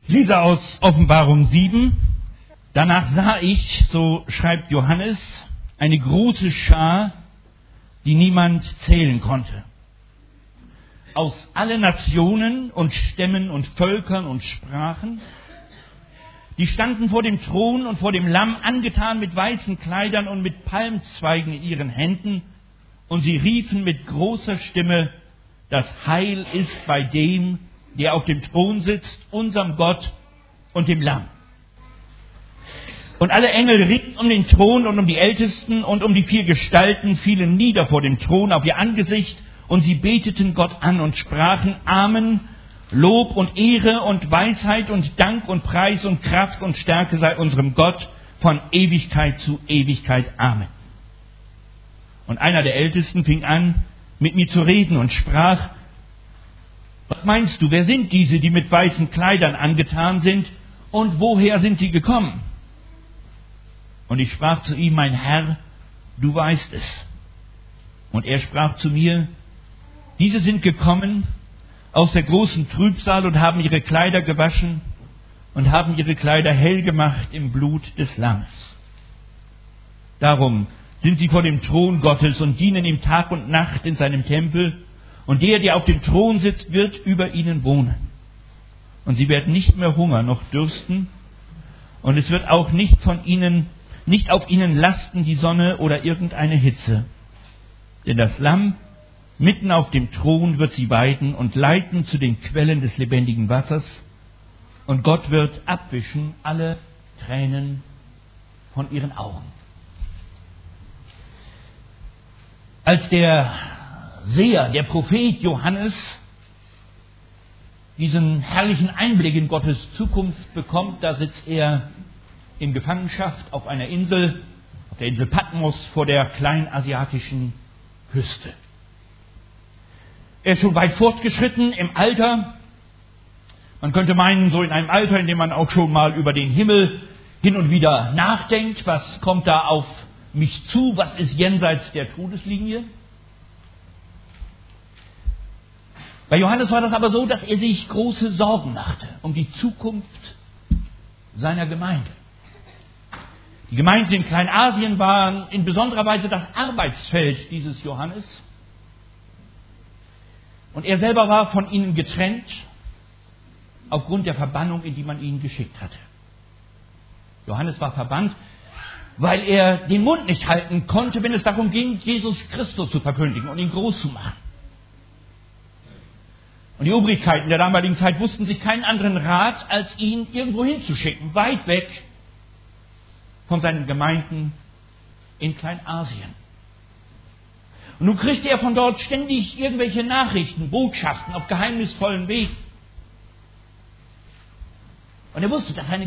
Ich lese aus Offenbarung 7. Danach sah ich, so schreibt Johannes, eine große Schar, die niemand zählen konnte. Aus allen Nationen und Stämmen und Völkern und Sprachen. Die standen vor dem Thron und vor dem Lamm, angetan mit weißen Kleidern und mit Palmzweigen in ihren Händen. Und sie riefen mit großer Stimme, das Heil ist bei dem, der auf dem Thron sitzt, unserem Gott und dem Lamm. Und alle Engel ritten um den Thron und um die Ältesten und um die 4 Gestalten, fielen nieder vor dem Thron auf ihr Angesicht, und sie beteten Gott an und sprachen: Amen, Lob und Ehre und Weisheit und Dank und Preis und Kraft und Stärke sei unserem Gott von Ewigkeit zu Ewigkeit. Amen. Und einer der Ältesten fing an, mit mir zu reden und sprach: Was meinst du, wer sind diese, die mit weißen Kleidern angetan sind, und woher sind sie gekommen? Und ich sprach zu ihm: Mein Herr, du weißt es. Und er sprach zu mir: Diese sind gekommen aus der großen Trübsal und haben ihre Kleider gewaschen und haben ihre Kleider hell gemacht im Blut des Lammes. Darum sind sie vor dem Thron Gottes und dienen ihm Tag und Nacht in seinem Tempel. Und der auf dem Thron sitzt, wird über ihnen wohnen. Und sie werden nicht mehr hungern noch dürsten. Und es wird auch nicht auf ihnen lasten die Sonne oder irgendeine Hitze. Denn das Lamm mitten auf dem Thron wird sie weiden und leiten zu den Quellen des lebendigen Wassers. Und Gott wird abwischen alle Tränen von ihren Augen. Als der Seher, der Prophet Johannes, diesen herrlichen Einblick in Gottes Zukunft bekommt, da sitzt er in Gefangenschaft auf einer Insel, auf der Insel Patmos vor der kleinasiatischen Küste. Er ist schon weit fortgeschritten im Alter. Man könnte meinen, so in einem Alter, in dem man auch schon mal über den Himmel hin und wieder nachdenkt. Was kommt da auf mich zu? Was ist jenseits der Todeslinie? Bei Johannes war das aber so, dass er sich große Sorgen machte um die Zukunft seiner Gemeinde. Die Gemeinden in Kleinasien waren in besonderer Weise das Arbeitsfeld dieses Johannes. Und er selber war von ihnen getrennt, aufgrund der Verbannung, in die man ihn geschickt hatte. Johannes war verbannt, weil er den Mund nicht halten konnte, wenn es darum ging, Jesus Christus zu verkündigen und ihn groß zu machen. Und die Obrigkeiten der damaligen Zeit wussten sich keinen anderen Rat, als ihn irgendwo hinzuschicken, weit weg von seinen Gemeinden in Kleinasien. Und nun kriegte er von dort ständig irgendwelche Nachrichten, Botschaften auf geheimnisvollen Wegen. Und er wusste, dass seine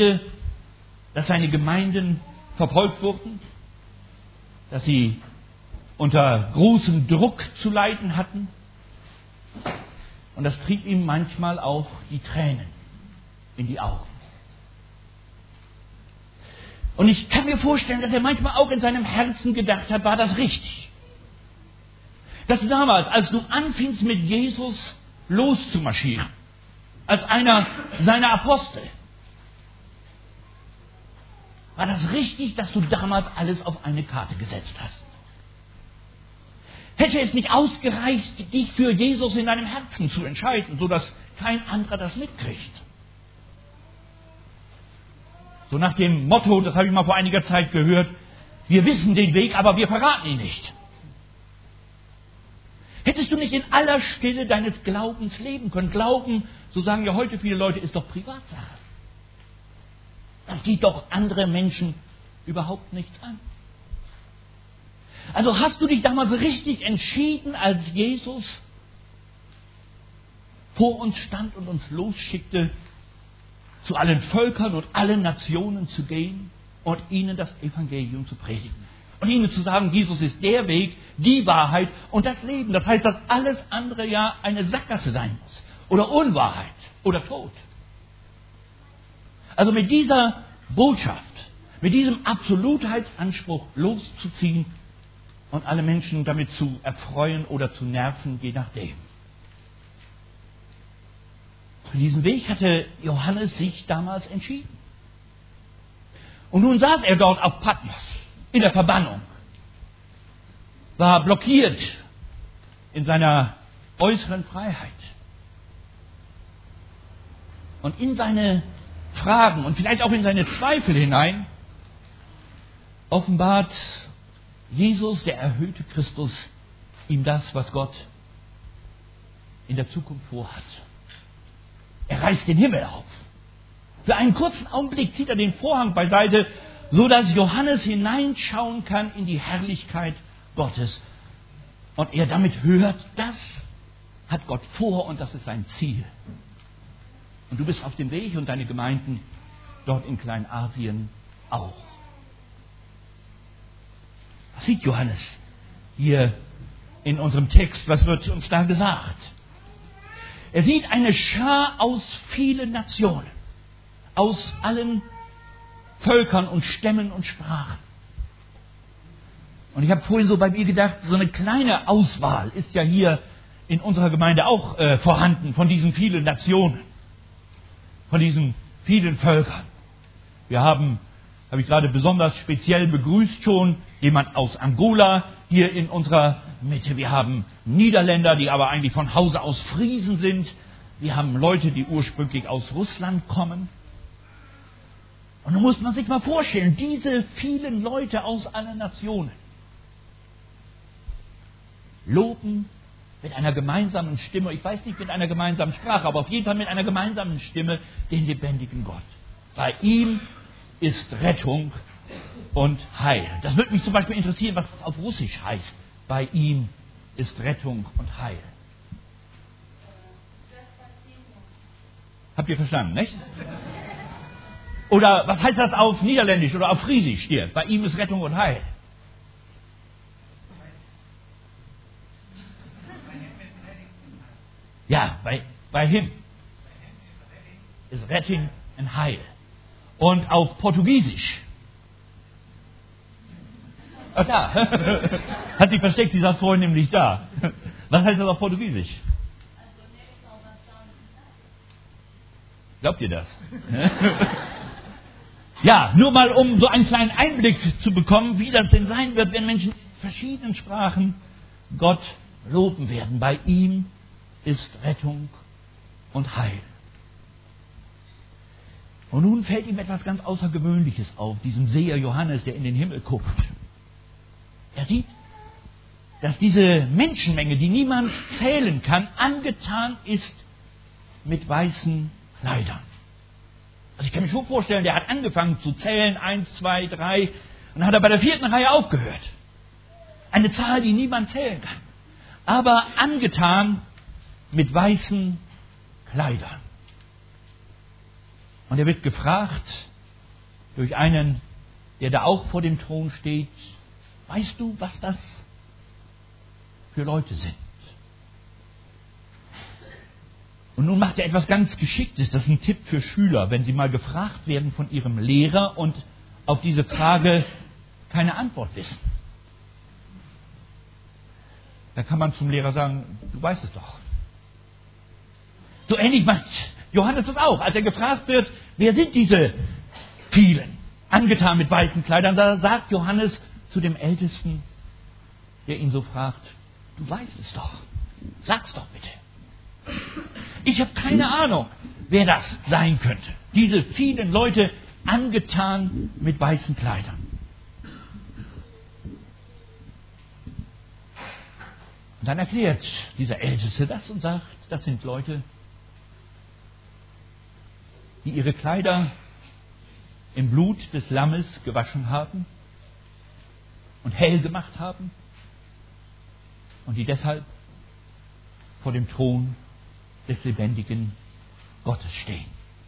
Gemeinden verfolgt wurden, dass sie unter großem Druck zu leiden hatten. Und das trieb ihm manchmal auch die Tränen in die Augen. Und ich kann mir vorstellen, dass er manchmal auch in seinem Herzen gedacht hat, war das richtig? Dass du damals, als du anfingst mit Jesus loszumarschieren, als einer seiner Apostel, war das richtig, dass du damals alles auf eine Karte gesetzt hast? Hätte es nicht ausgereicht, dich für Jesus in deinem Herzen zu entscheiden, sodass kein anderer das mitkriegt? So nach dem Motto, das habe ich mal vor einiger Zeit gehört: Wir wissen den Weg, aber wir verraten ihn nicht. Hättest du nicht in aller Stille deines Glaubens leben können? Glauben, so sagen ja heute viele Leute, ist doch Privatsache. Das geht doch andere Menschen überhaupt nichts an. Also hast du dich damals richtig entschieden, als Jesus vor uns stand und uns losschickte, zu allen Völkern und allen Nationen zu gehen und ihnen das Evangelium zu predigen. Und ihnen zu sagen, Jesus ist der Weg, die Wahrheit und das Leben. Das heißt, dass alles andere ja eine Sackgasse sein muss. Oder Unwahrheit oder Tod. Also mit dieser Botschaft, mit diesem Absolutheitsanspruch loszuziehen und alle Menschen damit zu erfreuen oder zu nerven, je nachdem. Für diesen Weg hatte Johannes sich damals entschieden. Und nun saß er dort auf Patmos, in der Verbannung, war blockiert in seiner äußeren Freiheit. Und in seine Fragen und vielleicht auch in seine Zweifel hinein offenbart Jesus, der erhöhte Christus, ihm das, was Gott in der Zukunft vorhat. Er reißt den Himmel auf. Für einen kurzen Augenblick zieht er den Vorhang beiseite, so dass Johannes hineinschauen kann in die Herrlichkeit Gottes. Und er damit hört, das hat Gott vor und das ist sein Ziel. Und du bist auf dem Weg und deine Gemeinden dort in Kleinasien auch. Was sieht Johannes hier in unserem Text? Was wird uns da gesagt? Er sieht eine Schar aus vielen Nationen, aus allen Völkern und Stämmen und Sprachen. Und ich habe vorhin so bei mir gedacht, so eine kleine Auswahl ist ja hier in unserer Gemeinde auch vorhanden von diesen vielen Nationen, von diesen vielen Völkern. Wir habe ich gerade besonders speziell begrüßt schon, jemand aus Angola hier in unserer Mitte. Wir haben Niederländer, die aber eigentlich von Hause aus Friesen sind. Wir haben Leute, die ursprünglich aus Russland kommen. Und nun muss man sich mal vorstellen, diese vielen Leute aus allen Nationen loben mit einer gemeinsamen Stimme, ich weiß nicht mit einer gemeinsamen Sprache, aber auf jeden Fall mit einer gemeinsamen Stimme den lebendigen Gott. Bei ihm ist Rettung und Heil. Das würde mich zum Beispiel interessieren, was das auf Russisch heißt. Bei ihm ist Rettung und Heil. Habt ihr verstanden, nicht? Oder was heißt das auf Niederländisch oder auf Friesisch hier? Bei ihm ist Rettung und Heil. Ja, bei him ist Retting und Heil. Und auf Portugiesisch. Ach da, hat sich versteckt, die saß vorhin nämlich da. Was heißt das auf Portugiesisch? Glaubt ihr das? Ja, nur mal um so einen kleinen Einblick zu bekommen, wie das denn sein wird, wenn Menschen in verschiedenen Sprachen Gott loben werden. Bei ihm ist Rettung und Heil. Und nun fällt ihm etwas ganz Außergewöhnliches auf, diesem Seher Johannes, der in den Himmel guckt. Er sieht, dass diese Menschenmenge, die niemand zählen kann, angetan ist mit weißen Kleidern. Also ich kann mir schon vorstellen, der hat angefangen zu zählen, 1, 2, 3, und dann hat er bei der 4. Reihe aufgehört. Eine Zahl, die niemand zählen kann. Aber angetan mit weißen Kleidern. Und er wird gefragt durch einen, der da auch vor dem Thron steht, weißt du, was das für Leute sind? Und nun macht er etwas ganz Geschicktes, das ist ein Tipp für Schüler, wenn sie mal gefragt werden von ihrem Lehrer und auf diese Frage keine Antwort wissen. Da kann man zum Lehrer sagen, du weißt es doch. So ähnlich macht Johannes das auch, als er gefragt wird, wer sind diese vielen, angetan mit weißen Kleidern, da sagt Johannes zu dem Ältesten, der ihn so fragt, du weißt es doch, sag's doch bitte. Ich habe keine Ahnung, wer das sein könnte. Diese vielen Leute angetan mit weißen Kleidern. Und dann erklärt dieser Älteste das und sagt, das sind Leute, die ihre Kleider im Blut des Lammes gewaschen haben und hell gemacht haben und die deshalb vor dem Thron des lebendigen Gottes stehen.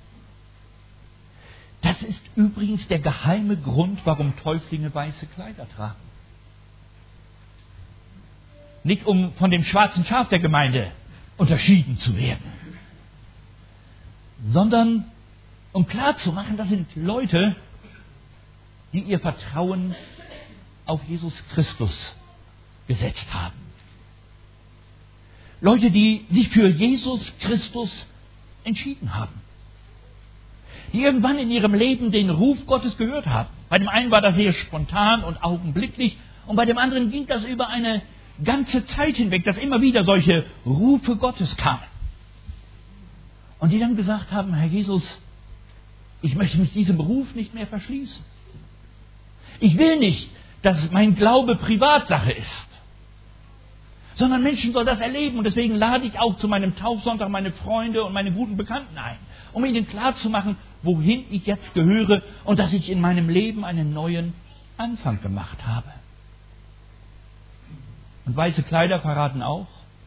Das ist übrigens der geheime Grund, warum Täuflinge weiße Kleider tragen. Nicht um von dem schwarzen Schaf der Gemeinde unterschieden zu werden, sondern um klarzumachen, das sind Leute, die ihr Vertrauen auf Jesus Christus gesetzt haben. Leute, die sich für Jesus Christus entschieden haben. Die irgendwann in ihrem Leben den Ruf Gottes gehört haben. Bei dem einen war das sehr spontan und augenblicklich und bei dem anderen ging das über eine ganze Zeit hinweg, dass immer wieder solche Rufe Gottes kamen. Und die dann gesagt haben, Herr Jesus, ich möchte mich diesem Ruf nicht mehr verschließen. Ich will nicht, dass mein Glaube Privatsache ist, sondern Menschen sollen das erleben. Und deswegen lade ich auch zu meinem Taufsonntag meine Freunde und meine guten Bekannten ein, um ihnen klarzumachen, wohin ich jetzt gehöre und dass ich in meinem Leben einen neuen Anfang gemacht habe. Und weiße Kleider verraten auch,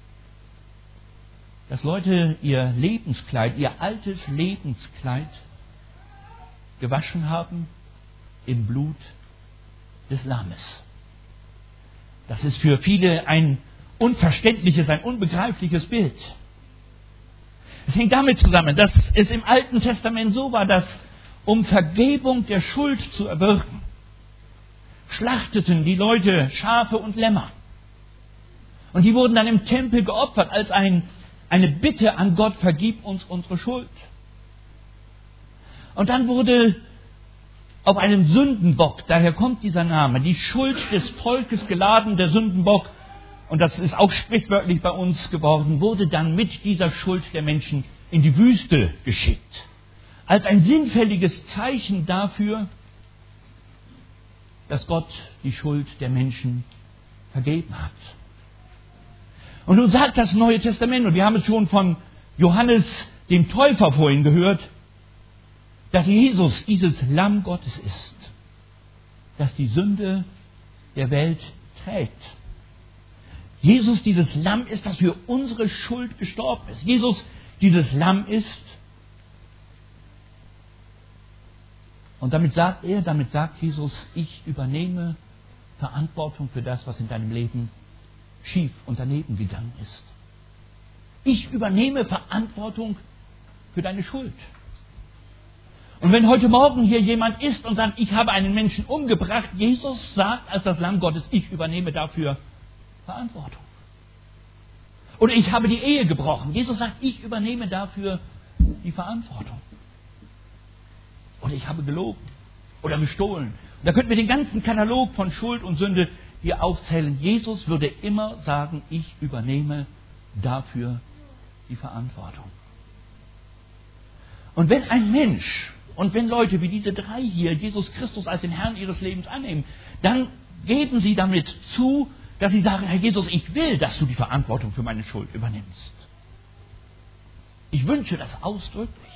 dass Leute ihr Lebenskleid, ihr altes Lebenskleid gewaschen haben im Blut des Lammes. Das ist für viele ein unverständliches, ein unbegreifliches Bild. Es hängt damit zusammen, dass es im Alten Testament so war, dass um Vergebung der Schuld zu erwirken, schlachteten die Leute Schafe und Lämmer. Und die wurden dann im Tempel geopfert als eine Bitte an Gott, vergib uns unsere Schuld. Und dann wurde auf einem Sündenbock, daher kommt dieser Name, die Schuld des Volkes geladen, der Sündenbock, und das ist auch sprichwörtlich bei uns geworden, wurde dann mit dieser Schuld der Menschen in die Wüste geschickt. Als ein sinnfälliges Zeichen dafür, dass Gott die Schuld der Menschen vergeben hat. Und nun sagt das Neue Testament, und wir haben es schon von Johannes dem Täufer vorhin gehört, dass Jesus dieses Lamm Gottes ist, das die Sünde der Welt trägt. Jesus dieses Lamm ist, das für unsere Schuld gestorben ist. Jesus dieses Lamm ist. Und damit sagt Jesus, ich übernehme Verantwortung für das, was in deinem Leben schief und daneben gegangen ist. Ich übernehme Verantwortung für deine Schuld. Und wenn heute Morgen hier jemand ist und sagt, ich habe einen Menschen umgebracht, Jesus sagt als das Lamm Gottes, ich übernehme dafür Verantwortung. Oder ich habe die Ehe gebrochen. Jesus sagt, ich übernehme dafür die Verantwortung. Oder ich habe gelogen oder gestohlen. Und da könnten wir den ganzen Katalog von Schuld und Sünde hier aufzählen. Jesus würde immer sagen, ich übernehme dafür die Verantwortung. Und wenn ein Mensch und wenn Leute wie diese drei hier Jesus Christus als den Herrn ihres Lebens annehmen, dann geben sie damit zu, dass sie sagen, Herr Jesus, ich will, dass du die Verantwortung für meine Schuld übernimmst. Ich wünsche das ausdrücklich.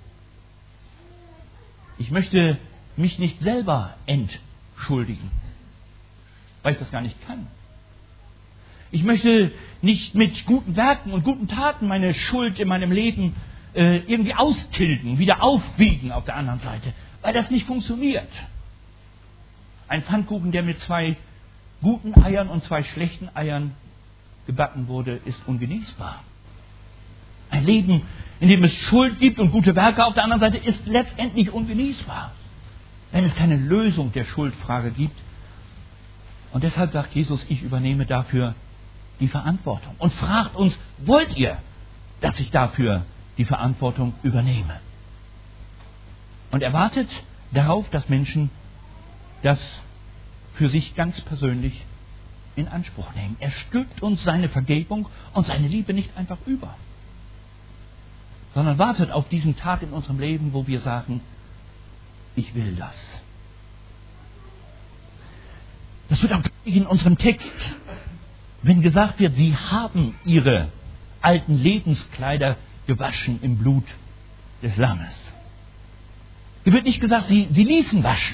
Ich möchte mich nicht selber entschuldigen, weil ich das gar nicht kann. Ich möchte nicht mit guten Werken und guten Taten meine Schuld in meinem Leben irgendwie austilgen, wieder aufwiegen auf der anderen Seite, weil das nicht funktioniert. Ein Pfannkuchen, der mit 2 guten Eiern und 2 schlechten Eiern gebacken wurde, ist ungenießbar. Ein Leben, in dem es Schuld gibt und gute Werke auf der anderen Seite, ist letztendlich ungenießbar, wenn es keine Lösung der Schuldfrage gibt. Und deshalb sagt Jesus, ich übernehme dafür die Verantwortung und fragt uns, wollt ihr, dass ich dafür die Verantwortung übernehme? Und er wartet darauf, dass Menschen das für sich ganz persönlich in Anspruch nehmen. Er stülpt uns seine Vergebung und seine Liebe nicht einfach über, sondern wartet auf diesen Tag in unserem Leben, wo wir sagen, ich will das. Das wird auch in unserem Text, wenn gesagt wird, sie haben ihre alten Lebenskleider gewaschen im Blut des Lammes. Hier wird nicht gesagt, sie ließen waschen.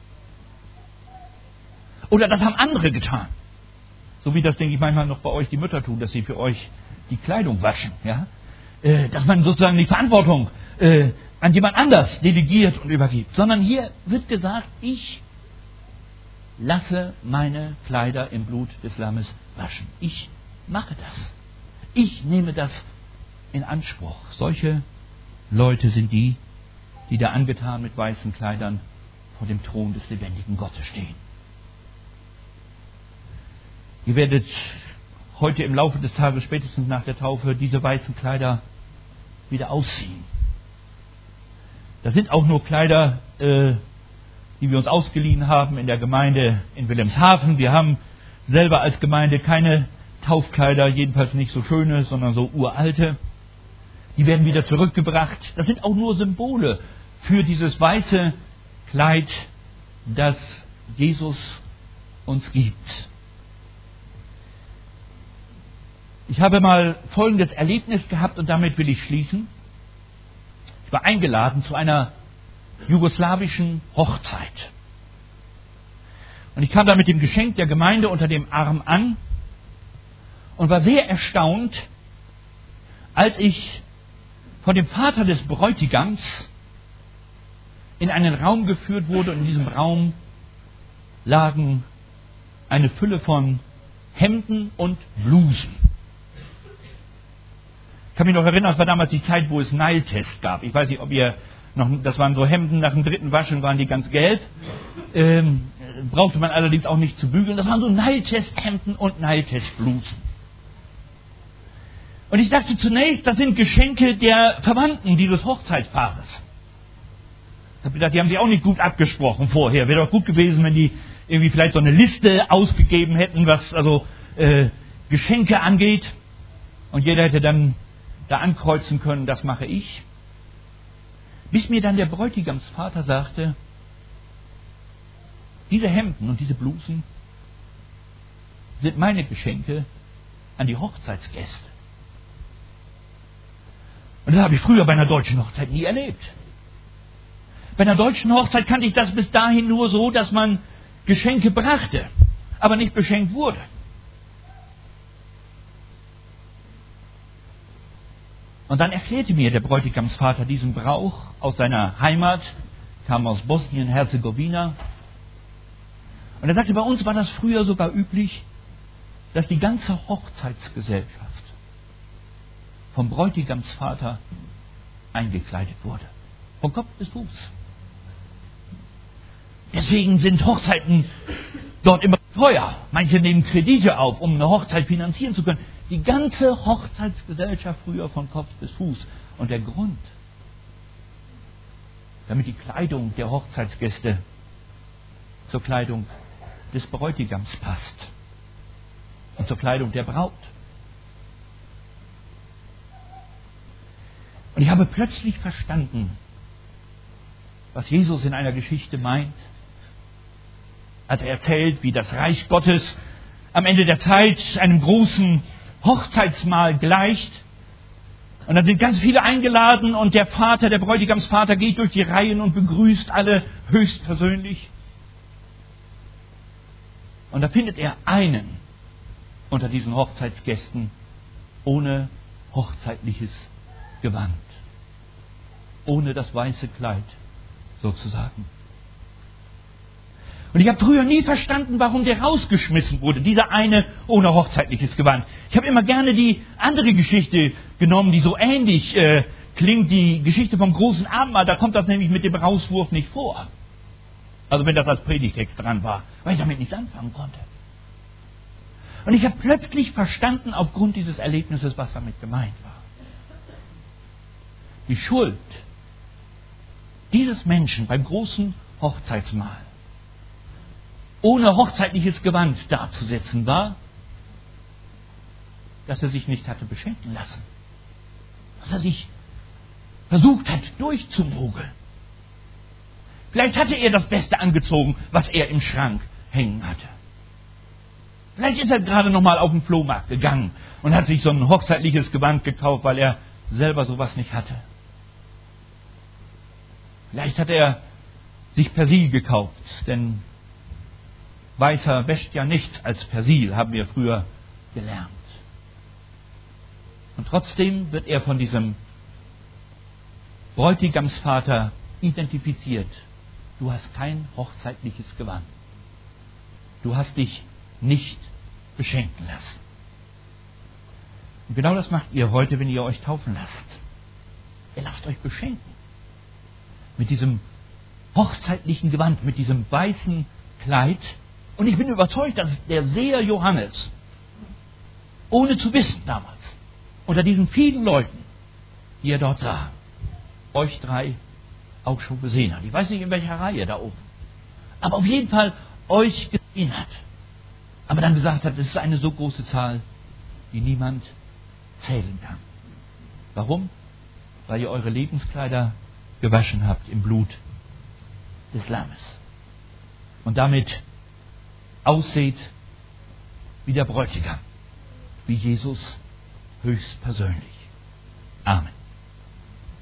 Oder das haben andere getan. So wie das, denke ich, manchmal noch bei euch die Mütter tun, dass sie für euch die Kleidung waschen. Ja? Dass man sozusagen die Verantwortung an jemand anders delegiert und übergibt. Sondern hier wird gesagt, ich lasse meine Kleider im Blut des Lammes waschen. Ich mache das. Ich nehme das in Anspruch. Solche Leute sind die da angetan mit weißen Kleidern vor dem Thron des lebendigen Gottes stehen. Ihr werdet heute im Laufe des Tages, spätestens nach der Taufe, diese weißen Kleider wieder ausziehen. Das sind auch nur Kleider, die wir uns ausgeliehen haben in der Gemeinde in Wilhelmshaven. Wir haben selber als Gemeinde keine Taufkleider, jedenfalls nicht so schöne, sondern so uralte. Die werden wieder zurückgebracht. Das sind auch nur Symbole für dieses weiße Kleid, das Jesus uns gibt. Ich habe mal folgendes Erlebnis gehabt und damit will ich schließen. Ich war eingeladen zu einer jugoslawischen Hochzeit. Und ich kam da mit dem Geschenk der Gemeinde unter dem Arm an und war sehr erstaunt, als ich von dem Vater des Bräutigams in einen Raum geführt wurde und in diesem Raum lagen eine Fülle von Hemden und Blusen. Ich kann mich noch erinnern, es war damals die Zeit, wo es Nile-Test gab. Ich weiß nicht, ob ihr noch, das waren so Hemden, nach dem 3. Waschen waren die ganz gelb. Brauchte man allerdings auch nicht zu bügeln. Das waren so Nile-Test-Hemden und Nile-Test-Blusen. Und ich dachte zunächst, das sind Geschenke der Verwandten dieses Hochzeitspaares. Ich habe gedacht, die haben sich auch nicht gut abgesprochen vorher. Wäre doch gut gewesen, wenn die irgendwie vielleicht so eine Liste ausgegeben hätten, was also Geschenke angeht. Und jeder hätte dann da ankreuzen können, das mache ich. Bis mir dann der Bräutigamsvater sagte, diese Hemden und diese Blusen sind meine Geschenke an die Hochzeitsgäste. Und das habe ich früher bei einer deutschen Hochzeit nie erlebt. Bei einer deutschen Hochzeit kannte ich das bis dahin nur so, dass man Geschenke brachte, aber nicht beschenkt wurde. Und dann erklärte mir der Bräutigamsvater diesen Brauch aus seiner Heimat, kam aus Bosnien-Herzegowina. Und er sagte, bei uns war das früher sogar üblich, dass die ganze Hochzeitsgesellschaft vom Bräutigamsvater eingekleidet wurde. Von Kopf bis Fuß. Deswegen sind Hochzeiten dort immer teuer. Manche nehmen Kredite auf, um eine Hochzeit finanzieren zu können. Die ganze Hochzeitsgesellschaft früher von Kopf bis Fuß. Und der Grund, damit die Kleidung der Hochzeitsgäste zur Kleidung des Bräutigams passt und zur Kleidung der Braut. Und ich habe plötzlich verstanden, was Jesus in einer Geschichte meint, als er erzählt, wie das Reich Gottes am Ende der Zeit einem großen Hochzeitsmahl gleicht. Und dann sind ganz viele eingeladen und der Vater, der Bräutigamsvater, geht durch die Reihen und begrüßt alle höchstpersönlich. Und da findet er einen unter diesen Hochzeitsgästen ohne hochzeitliches Gewand, ohne das weiße Kleid sozusagen. Und ich habe früher nie verstanden, warum der rausgeschmissen wurde, dieser eine ohne hochzeitliches Gewand. Ich habe immer gerne die andere Geschichte genommen, die so ähnlich klingt, die Geschichte vom großen Abendmahl. Da kommt das nämlich mit dem Rauswurf nicht vor. Also wenn das als Predigtext dran war, weil ich damit nichts anfangen konnte. Und ich habe plötzlich verstanden, aufgrund dieses Erlebnisses, was damit gemeint war. Die Schuld dieses Menschen beim großen Hochzeitsmahl ohne hochzeitliches Gewand darzusetzen war, dass er sich nicht hatte beschenken lassen. Dass er sich versucht hat, durchzumogeln. Vielleicht hatte er das Beste angezogen, was er im Schrank hängen hatte. Vielleicht ist er gerade noch mal auf den Flohmarkt gegangen und hat sich so ein hochzeitliches Gewand gekauft, weil er selber sowas nicht hatte. Vielleicht hat er sich Persil gekauft, denn Weißer wäscht ja nichts als Persil, haben wir früher gelernt. Und trotzdem wird er von diesem Bräutigamsvater identifiziert. Du hast kein hochzeitliches Gewand. Du hast dich nicht beschenken lassen. Und genau das macht ihr heute, wenn ihr euch taufen lasst. Ihr lasst euch beschenken. Mit diesem hochzeitlichen Gewand, mit diesem weißen Kleid. Und ich bin überzeugt, dass der Seher Johannes, ohne zu wissen damals, unter diesen vielen Leuten, die er dort sah, euch drei auch schon gesehen hat. Ich weiß nicht, in welcher Reihe da oben. Aber auf jeden Fall euch gesehen hat. Aber dann gesagt hat, es ist eine so große Zahl, die niemand zählen kann. Warum? Weil ihr eure Lebenskleider gewaschen habt im Blut des Lammes. Und damit ausseht wie der Bräutigam, wie Jesus höchstpersönlich. Amen.